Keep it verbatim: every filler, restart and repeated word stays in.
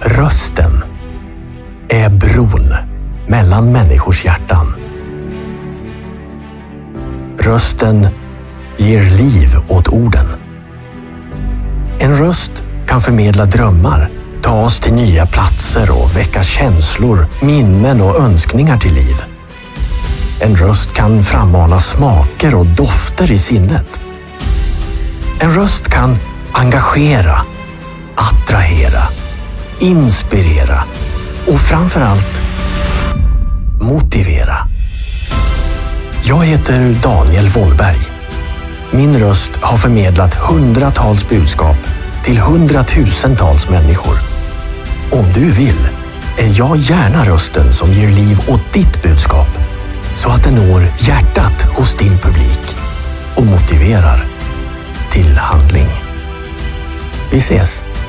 Rösten är bron mellan människors hjärtan. Rösten ger liv åt orden. En röst kan förmedla drömmar, ta oss till nya platser och väcka känslor, minnen och önskningar till liv. En röst kan frammana smaker och dofter i sinnet. En röst kan engagera, attrahera, inspirera och framförallt motivera. Jag heter Daniel Wollberg. Min röst har förmedlat hundratals budskap till hundratusentals människor. Om du vill är jag gärna rösten som ger liv åt ditt budskap så att det når hjärtat hos din publik och motiverar till handling. Vi ses!